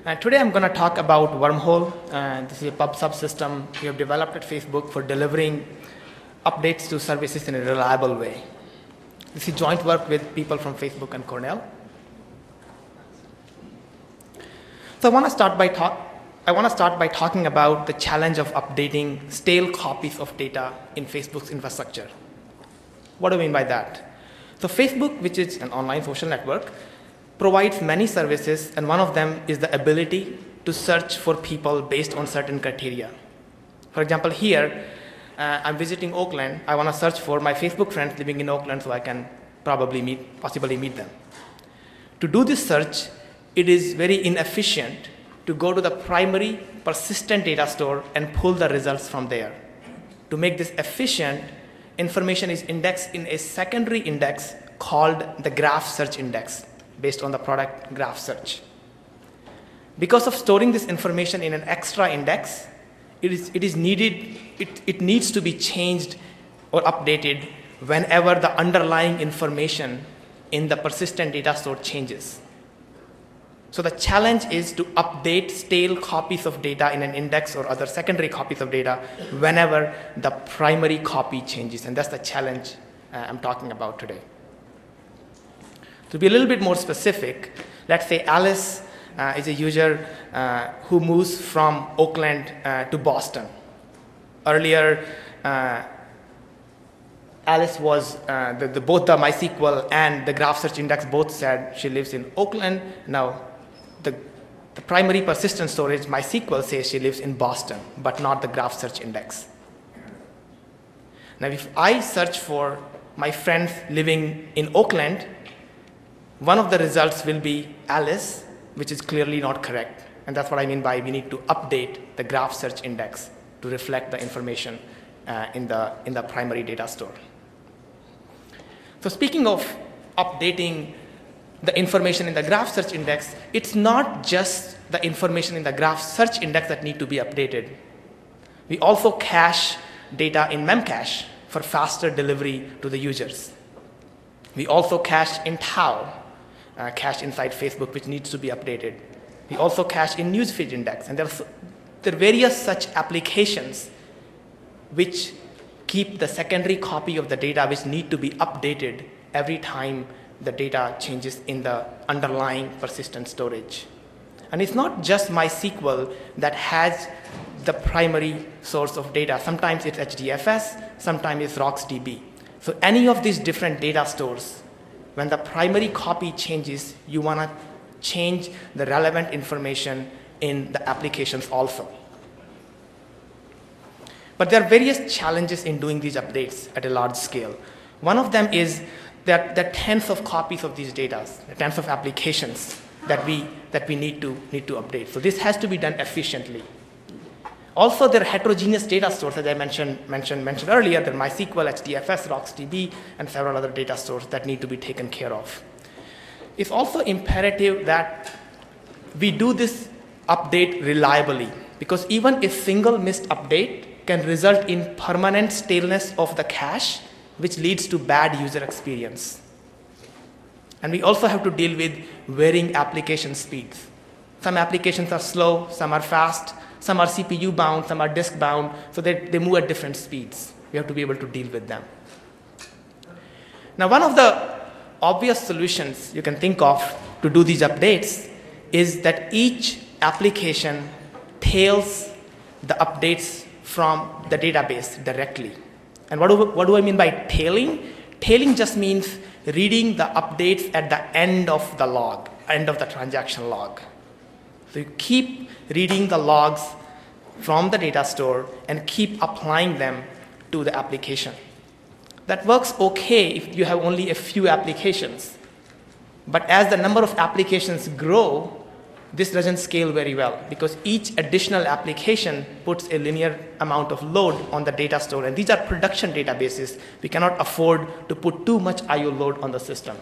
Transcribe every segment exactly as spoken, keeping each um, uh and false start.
Uh, today I'm going to talk about Wormhole. Uh, this is a pub sub system we have developed at Facebook for delivering updates to services in a reliable way. This is joint work with people from Facebook and Cornell. So I want to start by talk. I want to start by talking about the challenge of updating stale copies of data in Facebook's infrastructure. What do I mean by that? So Facebook, which is an online social network, provides many services, and one of them is the ability to search for people based on certain criteria. For example, here, uh, I'm visiting Oakland. I want to search for my Facebook friends living in Oakland so I can probably meet, possibly meet them. To do this search, it is very inefficient to go to the primary persistent data store and pull the results from there. To make this efficient, information is indexed in a secondary index called the graph search index, based on the product graph search. Because of storing this information in an extra index, it is, it is needed, it, it needs to be changed or updated whenever the underlying information in the persistent data store changes. So the challenge is to update stale copies of data in an index or other secondary copies of data whenever the primary copy changes, and that's the challenge uh, I'm talking about today. To be a little bit more specific, let's say Alice uh, is a user uh, who moves from Oakland uh, to Boston. Earlier, uh, Alice was, uh, the, the, both the MySQL and the graph search index both said she lives in Oakland. Now, the, the primary persistent storage, MySQL, says she lives in Boston, but not the graph search index. Now, if I search for my friends living in Oakland, one of the results will be Alice, which is clearly not correct. And that's what I mean by we need to update the graph search index to reflect the information uh, in, the, in the primary data store. So speaking of updating the information in the graph search index, it's not just the information in the graph search index that need to be updated. We also cache data in Memcache for faster delivery to the users. We also cache in Tau, Uh, cache inside Facebook, which needs to be updated. We also cache in Newsfeed index, and there are, there are various such applications which keep the secondary copy of the data which need to be updated every time the data changes in the underlying persistent storage. And it's not just MySQL that has the primary source of data. Sometimes it's H D F S, sometimes it's RocksDB. So any of these different data stores, when the primary copy changes, you want to change the relevant information in the applications also. But there are various challenges in doing these updates at a large scale. One of them is that there are tens of copies of these data, tens of applications that we, that we need to, need to update. So this has to be done efficiently. Also, there are heterogeneous data stores, as I mentioned, mentioned, mentioned earlier. There are MySQL, H D F S, RocksDB, and several other data stores that need to be taken care of. It's also imperative that we do this update reliably, because even a single missed update can result in permanent staleness of the cache, which leads to bad user experience. And we also have to deal with varying application speeds. Some applications are slow, some are fast. Some are C P U bound, some are disk bound, so they, they move at different speeds. We have to be able to deal with them. Now, one of the obvious solutions you can think of to do these updates is that each application tails the updates from the database directly. And what do, what do I mean by tailing? Tailing just means reading the updates at the end of the log, end of the transaction log. So you keep reading the logs from the data store and keep applying them to the application. That works okay if you have only a few applications. But as the number of applications grow, this doesn't scale very well, because each additional application puts a linear amount of load on the data store. And these are production databases. We cannot afford to put too much I O load on the system.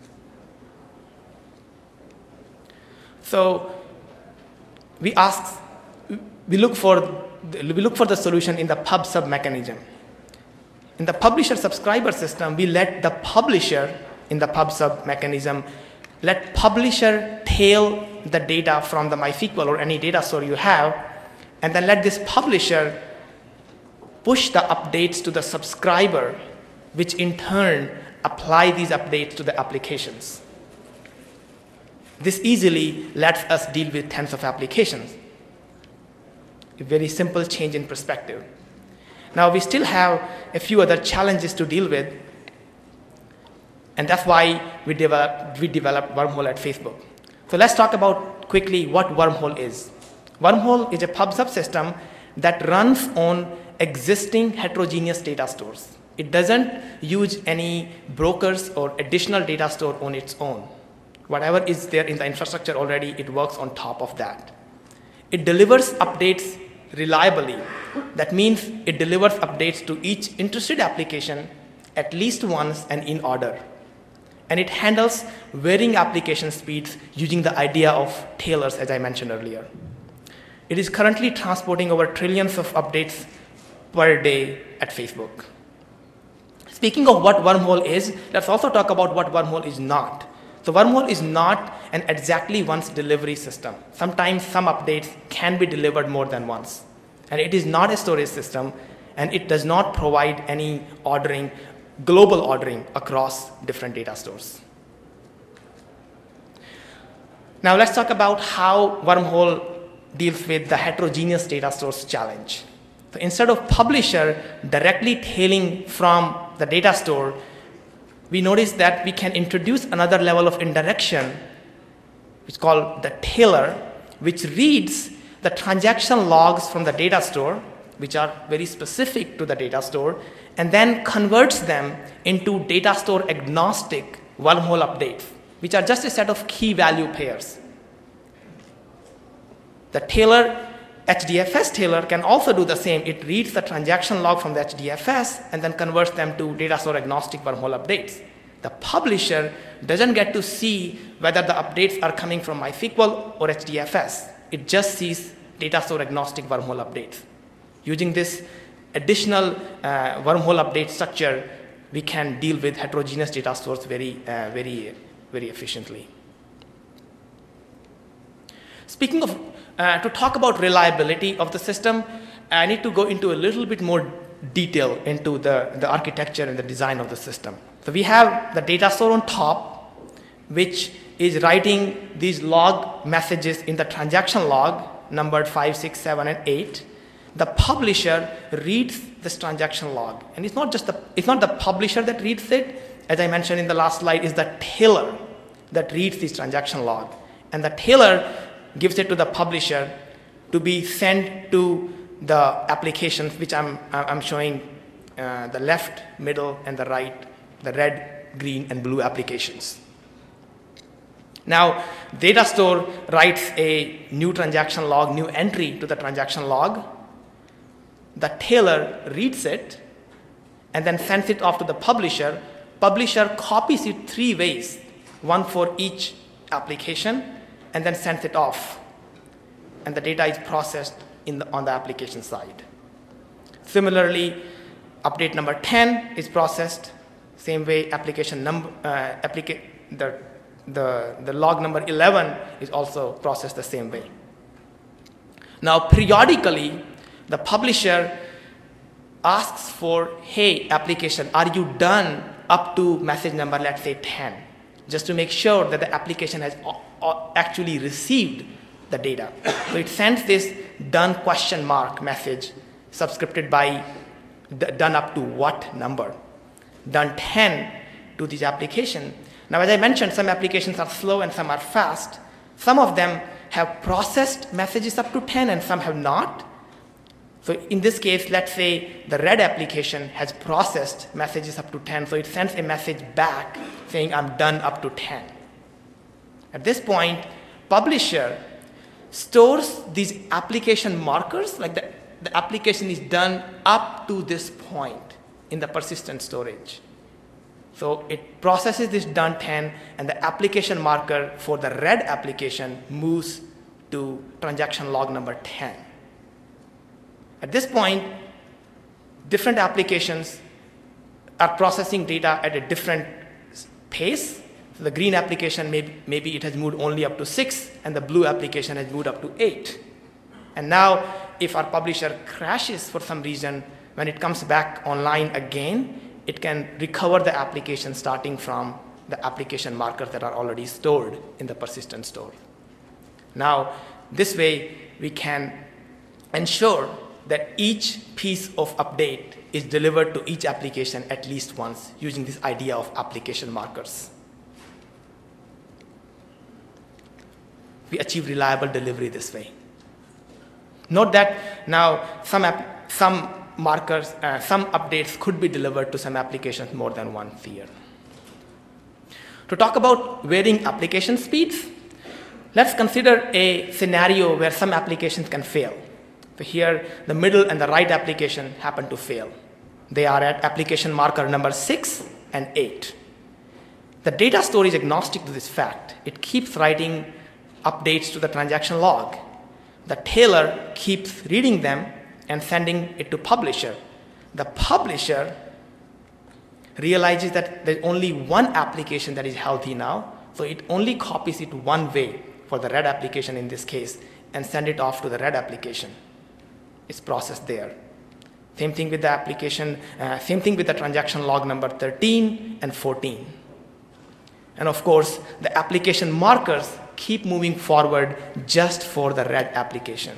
So we ask, we look for, we look for the solution in the pub sub mechanism. In the publisher subscriber system, we let the publisher in the pub sub mechanism, let publisher tail take the data from the MySQL or any data store you have, and then let this publisher push the updates to the subscriber, which in turn apply these updates to the applications. This easily lets us deal with tens of applications. A very simple change in perspective. Now, we still have a few other challenges to deal with, and that's why we developed, we developed Wormhole at Facebook. So let's talk about quickly what Wormhole is. Wormhole is a pub subsystem that runs on existing heterogeneous data stores. It doesn't use any brokers or additional data store on its own. Whatever is there in the infrastructure already, it works on top of that. It delivers updates reliably. That means it delivers updates to each interested application at least once and in order. And it handles varying application speeds using the idea of tailors, as I mentioned earlier. It is currently transporting over trillions of updates per day at Facebook. Speaking of what Wormhole is, let's also talk about what Wormhole is not. So Wormhole is not an exactly once delivery system. Sometimes some updates can be delivered more than once. And it is not a storage system, and it does not provide any ordering, global ordering across different data stores. Now let's talk about how Wormhole deals with the heterogeneous data stores challenge. So instead of publisher directly tailing from the data store, we notice that we can introduce another level of indirection, which is called the tailor, which reads the transaction logs from the data store, which are very specific to the data store, and then converts them into data store agnostic Wormhole updates, which are just a set of key value pairs. The tailor, H D F S tailor, can also do the same. It reads the transaction log from the H D F S and then converts them to data store agnostic Wormhole updates. The publisher doesn't get to see whether the updates are coming from MySQL or H D F S. It just sees data store agnostic Wormhole updates. Using this additional uh, Wormhole update structure, we can deal with heterogeneous data stores very, uh, very, very efficiently. Speaking of, uh, to talk about reliability of the system, I need to go into a little bit more detail into the, the architecture and the design of the system. So we have the data store on top, which is writing these log messages in the transaction log, numbered five, six, seven, and eight. The publisher reads this transaction log. And it's not just the, it's not the publisher that reads it. As I mentioned in the last slide, is the tailor that reads this transaction log. And the tailor gives it to the publisher to be sent to the applications, which I'm, I'm showing uh, the left, middle, and the right, the red, green, and blue applications. Now, data store writes a new transaction log, new entry to the transaction log. The tailor reads it and then sends it off to the publisher. Publisher copies it three ways, one for each application, and then sends it off. And the data is processed in the, on the application side. Similarly, update number ten is processed. Same way, application number, uh, applica the, the, the log number eleven is also processed the same way. Now, periodically, the publisher asks for, hey, application, are you done up to message number, let's say ten, just to make sure that the application has actually received the data. So it sends this done question mark message subscripted by done up to what number, done ten to this application. Now, as I mentioned, some applications are slow and some are fast. Some of them have processed messages up to ten and some have not. So in this case, let's say the red application has processed messages up to ten, so it sends a message back saying I'm done up to ten. At this point, publisher stores these application markers, like the, the application is done up to this point in the persistent storage. So it processes this done ten, and the application marker for the red application moves to transaction log number ten. At this point, different applications are processing data at a different pace. So the green application, maybe, maybe it has moved only up to six, and the blue application has moved up to eight. And now, if our publisher crashes for some reason, when it comes back online again, it can recover the application starting from the application markers that are already stored in the persistent store. Now, this way, we can ensure that each piece of update is delivered to each application at least once using this idea of application markers. We achieve reliable delivery this way. Note that now some, app, some markers, uh, some updates could be delivered to some applications more than once a year. To talk about varying application speeds, let's consider a scenario where some applications can fail. So here, the middle and the right application happen to fail. They are at application marker number six and eight. The data store is agnostic to this fact. It keeps writing updates to the transaction log. The tailor keeps reading them and sending it to publisher. The publisher realizes that there's only one application that is healthy now, so it only copies it one way for the red application in this case and send it off to the red application. It's processed there. Same thing with the application, uh, same thing with the transaction log number thirteen and fourteen. And of course, the application markers keep moving forward just for the red application.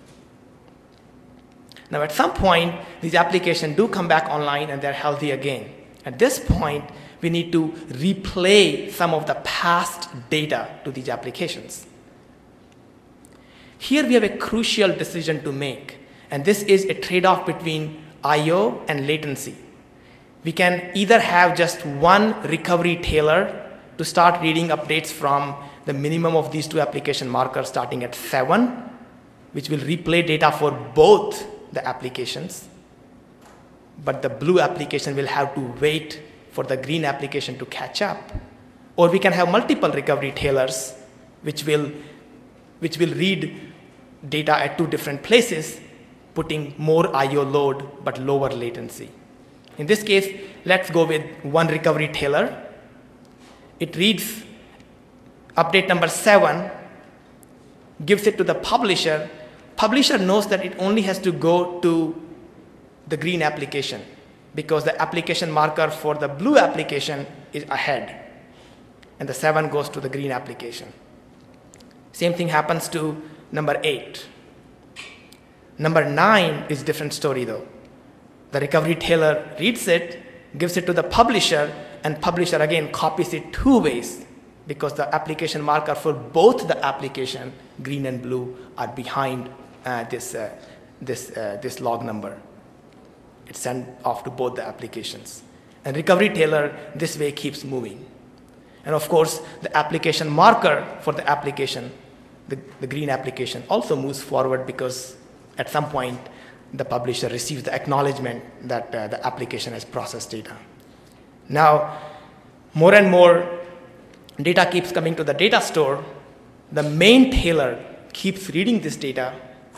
Now at some point, these applications do come back online and they're healthy again. At this point, we need to replay some of the past data to these applications. Here we have a crucial decision to make, and this is a trade-off between I O and latency. We can either have just one recovery tailor to start reading updates from the minimum of these two application markers starting at seven, which will replay data for both the applications. But the blue application will have to wait for the green application to catch up. Or we can have multiple recovery tailors which will, which will read data at two different places, putting more I O load but lower latency. In this case, let's go with one recovery tailor. It reads update number seven, gives it to the publisher. Publisher knows that it only has to go to the green application because the application marker for the blue application is ahead, and the seven goes to the green application. Same thing happens to number eight. Number nine is a different story though. The recovery tailor reads it, gives it to the publisher, and publisher again copies it two ways because the application marker for both the application, green and blue, are behind uh, this, uh, this, uh, this log number. It's sent off to both the applications. And recovery tailor this way keeps moving. And of course, the application marker for the application, the, the green application, also moves forward because at some point, the publisher receives the acknowledgement that uh, the application has processed data. Now, more and more data keeps coming to the data store. The main tailor keeps reading this data,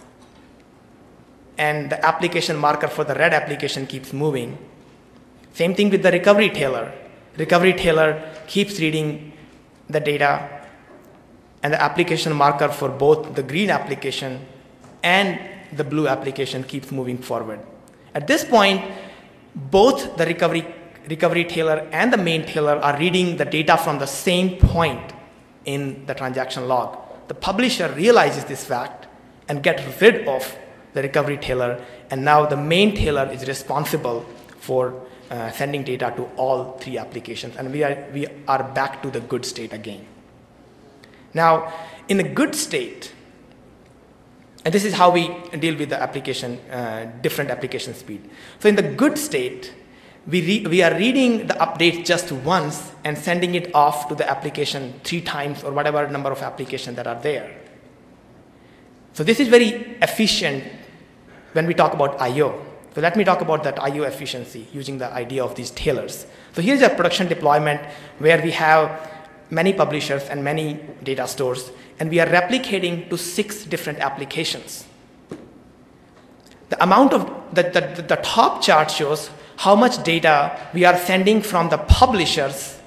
and the application marker for the red application keeps moving. Same thing with the recovery tailor. Recovery tailor keeps reading the data, and the application marker for both the green application and the blue application keeps moving forward. At this point, both the recovery, recovery tailor and the main tailor are reading the data from the same point in the transaction log. The publisher realizes this fact and gets rid of the recovery tailor, and now the main tailor is responsible for uh, sending data to all three applications, and we are, we are back to the good state again. Now, in a good state, and this is how we deal with the application, uh, different application speed. So in the good state, we, re we are reading the update just once and sending it off to the application three times or whatever number of applications that are there. So this is very efficient when we talk about I O. So let me talk about that I O efficiency using the idea of these tailors. So here's a production deployment where we have many publishers and many data stores, and we are replicating to six different applications. The amount of, the, the, the top chart shows how much data we are sending from the publishers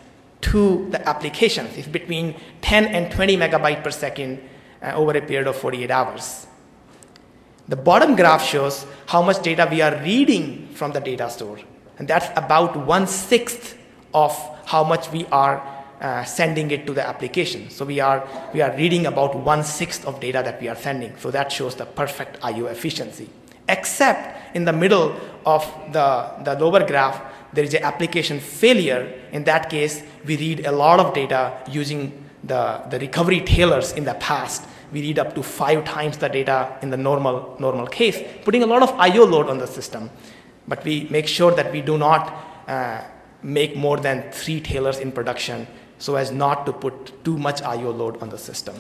to the applications is between ten and twenty megabytes per second uh, over a period of forty-eight hours. The bottom graph shows how much data we are reading from the data store. And that's about one-sixth of how much we are uh, sending it to the application. So we are, we are reading about one-sixth of data that we are sending. So that shows the perfect I O efficiency. Except in the middle of the, the lower graph, there is an application failure. In that case, we read a lot of data using the, the recovery tailors in the past. We read up to five times the data in the normal, normal case, putting a lot of I O load on the system. But we make sure that we do not uh, make more than three tailors in production so as not to put too much I O load on the system.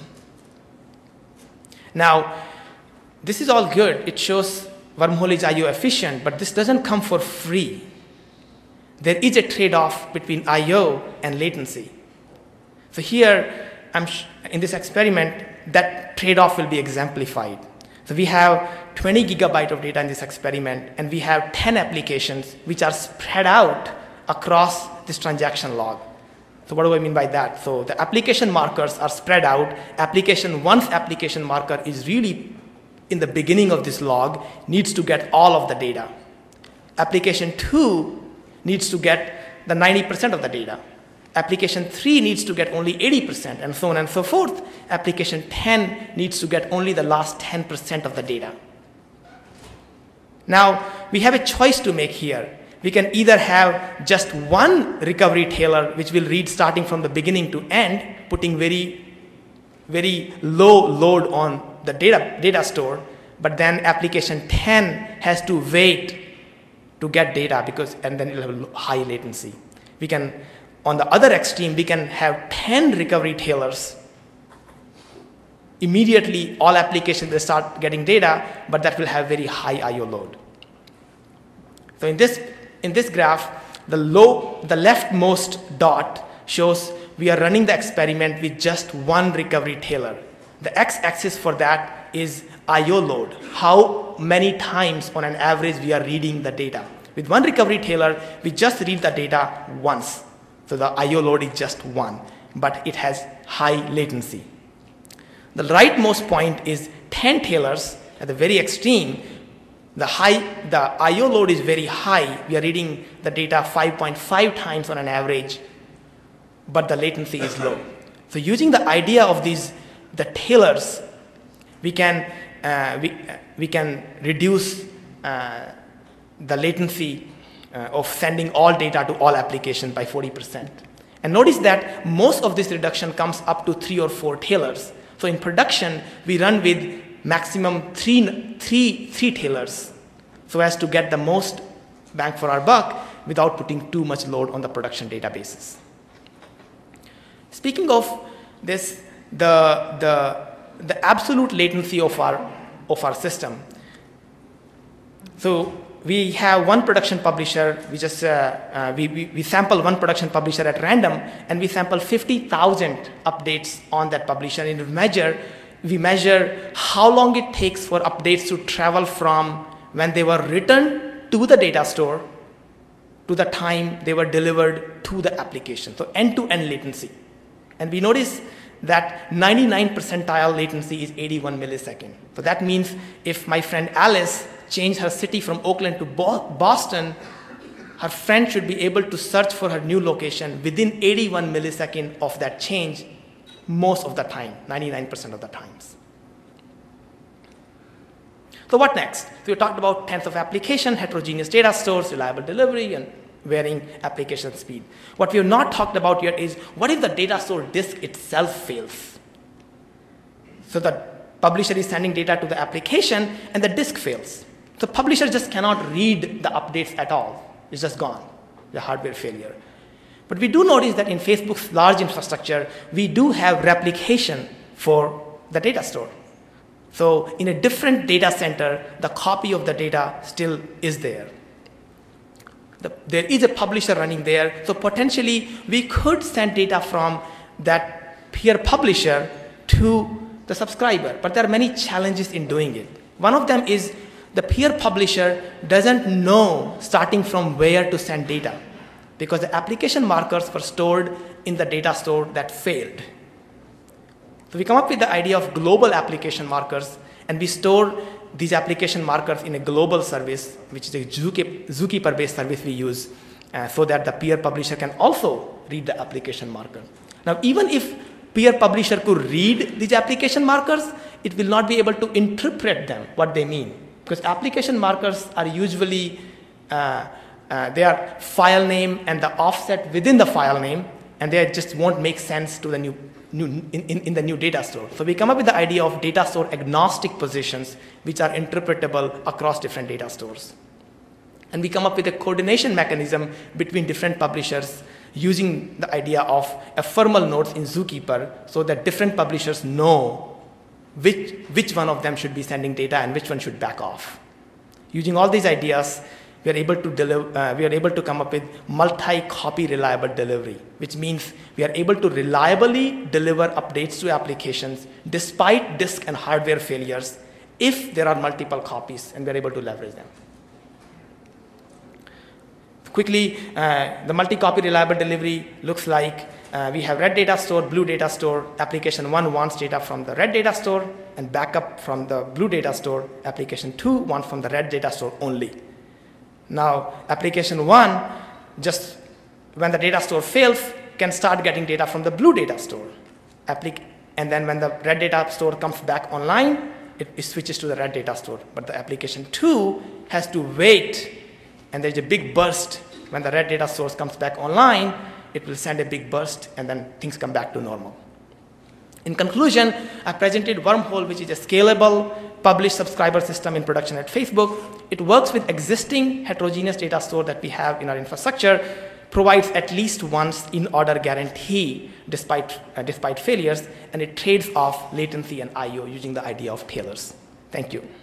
Now, this is all good. It shows Wormhole is I O efficient, but this doesn't come for free. There is a trade-off between I O and latency. So here, I'm sh in this experiment, that trade-off will be exemplified. So we have twenty gigabytes of data in this experiment, and we have ten applications which are spread out across this transaction log. So what do I mean by that? So the application markers are spread out. Application one's application marker is really in the beginning of this log, needs to get all of the data. Application two needs to get the ninety percent of the data. Application three needs to get only eighty percent, and so on and so forth. Application ten needs to get only the last ten percent of the data. Now, we have a choice to make here. We can either have just one recovery tailor, which will read starting from the beginning to end, putting very, very low load on the data, data store, but then application ten has to wait to get data, because, and then it will have high latency. We can, on the other extreme, we can have ten recovery tailors. Immediately, all applications will start getting data, but that will have very high I O load. So in this, in this graph, the, low, the leftmost dot shows we are running the experiment with just one recovery tailor. The x-axis for that is I O load, how many times on an average we are reading the data. With one recovery tailor, we just read the data once. So the I O load is just one, but it has high latency. The rightmost point is ten tailors at the very extreme. The, high, the I O load is very high. We are reading the data five point five times on an average, but the latency is low. So using the idea of these, the tailors, we can, uh, we, uh, we can reduce uh, the latency uh, of sending all data to all applications by forty percent. And notice that most of this reduction comes up to three or four tailors. So in production, we run with maximum three, three, three tailors so as to get the most bang for our buck without putting too much load on the production databases. Speaking of this, the, the, the absolute latency of our, of our system. So we have one production publisher. We just uh, uh, we, we, we sample one production publisher at random, and we sample fifty thousand updates on that publisher. And we measure, we measure how long it takes for updates to travel from when they were written to the data store to the time they were delivered to the application. So end-to-end latency. And we notice that ninety-nine percentile latency is eighty-one milliseconds. So that means if my friend Alice changed her city from Oakland to Boston, her friend should be able to search for her new location within eighty-one milliseconds of that change most of the time, ninety-nine percent of the times. So what next? So we talked about tens of applications, heterogeneous data stores, reliable delivery, and varying application speed. What we have not talked about yet is what if the data store disk itself fails? So the publisher is sending data to the application and the disk fails. The publisher just cannot read the updates at all. It's just gone, the hardware failure. But we do notice that in Facebook's large infrastructure, we do have replication for the data store. So in a different data center, the copy of the data still is there. The, there is a publisher running there, so potentially we could send data from that peer publisher to the subscriber, but there are many challenges in doing it. One of them is the peer publisher doesn't know starting from where to send data. because the application markers were stored in the data store that failed. So we come up with the idea of global application markers, and we store these application markers in a global service, which is a Zookeeper-based service we use, uh, so that the peer publisher can also read the application marker. Now, even if peer publisher could read these application markers, it will not be able to interpret them, what they mean. Because application markers are usually, uh, uh, they are file name and the offset within the file name, and they just won't make sense to the new, new in, in, in the new data store. So we come up with the idea of data store agnostic positions, which are interpretable across different data stores. And we come up with a coordination mechanism between different publishers using the idea of ephemeral nodes in Zookeeper, so that different publishers know which, which one of them should be sending data and which one should back off. Using all these ideas, we are able to deliver, uh, we are able to come up with multi-copy reliable delivery, which means we are able to reliably deliver updates to applications despite disk and hardware failures if there are multiple copies, and we are able to leverage them. Quickly, uh, the multi-copy reliable delivery looks like uh, we have red data store, blue data store. Application one wants data from the red data store and backup from the blue data store. Application two wants from the red data store only. Now, application one, just when the data store fails, can start getting data from the blue data store. Applic and then when the red data store comes back online, it, it switches to the red data store. But the application two has to wait, and there's a big burst. When the red data source comes back online, it will send a big burst, and then things come back to normal. In conclusion, I presented Wormhole, which is a scalable, publish subscriber system in production at Facebook. It works with existing heterogeneous data store that we have in our infrastructure, provides at least once in-order guarantee despite, uh, despite failures, and it trades off latency and I O using the idea of tailors. Thank you.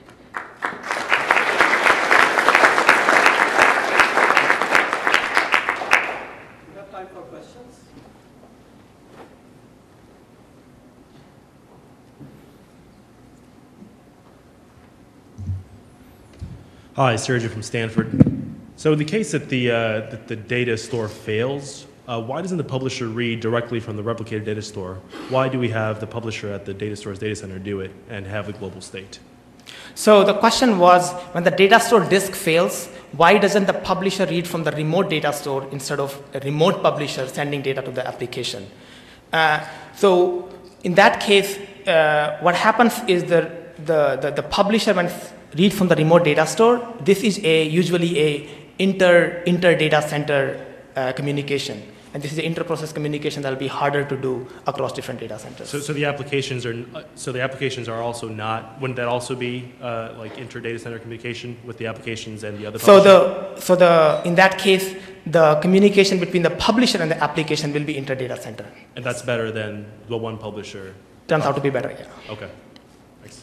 Hi, Sergio from Stanford. So in the case that the, uh, that the data store fails, uh, why doesn't the publisher read directly from the replicated data store? Why do we have the publisher at the data store's data center do it and have the global state? So the question was, when the data store disk fails, why doesn't the publisher read from the remote data store instead of a remote publisher sending data to the application? Uh, so in that case, uh, what happens is the, the, the, the publisher, when read from the remote data store, this is a usually a inter, inter data center uh, communication. And this is an inter-process communication that will be harder to do across different data centers. So, so the applications are uh, so the applications are also not. Wouldn't that also be uh, like inter-data center communication with the applications and the other? So the so the in that case, the communication between the publisher and the application will be inter-data center. And that's better than the one publisher. Turns out to be better. Yeah. Okay. Thanks.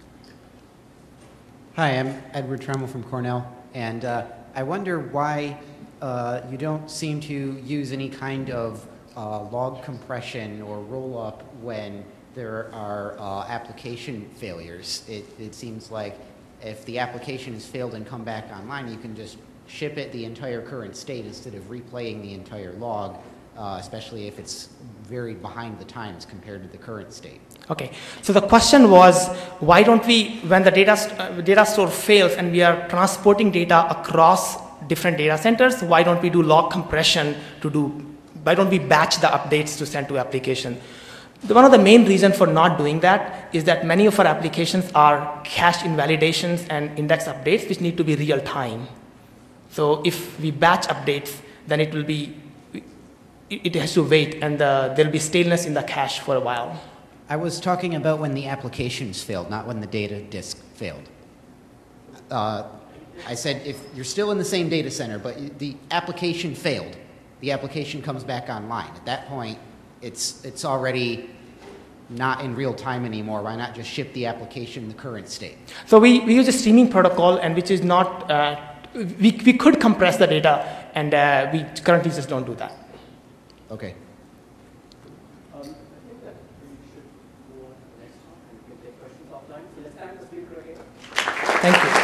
Hi, I'm Edward Tremmel from Cornell, and uh, I wonder why uh, you don't seem to use any kind of uh, log compression or roll-up when there are uh, application failures. It, it seems like if the application has failed and come back online, you can just ship it the entire current state instead of replaying the entire log, uh, especially if it's very behind the times compared to the current state. Okay, so the question was, why don't we, when the data, uh, data store fails and we are transporting data across different data centers, why don't we do log compression to do, why don't we batch the updates to send to application? The, one of the main reasons for not doing that is that many of our applications are cached invalidations and index updates, which need to be real time. So if we batch updates, then it will be, it has to wait, and uh, there'll be staleness in the cache for a while. I was talking about when the applications failed, not when the data disk failed. Uh, I said if you're still in the same data center, but the application failed, the application comes back online. At that point, it's, it's already not in real time anymore. Why not just ship the application in the current state? So we, we use a streaming protocol, and which is not, uh, we, we could compress the data, and uh, we currently just don't do that. Okay. Um, I think that we should go on to the next one and we can take questions offline. So let's thank the speaker again. Thank you.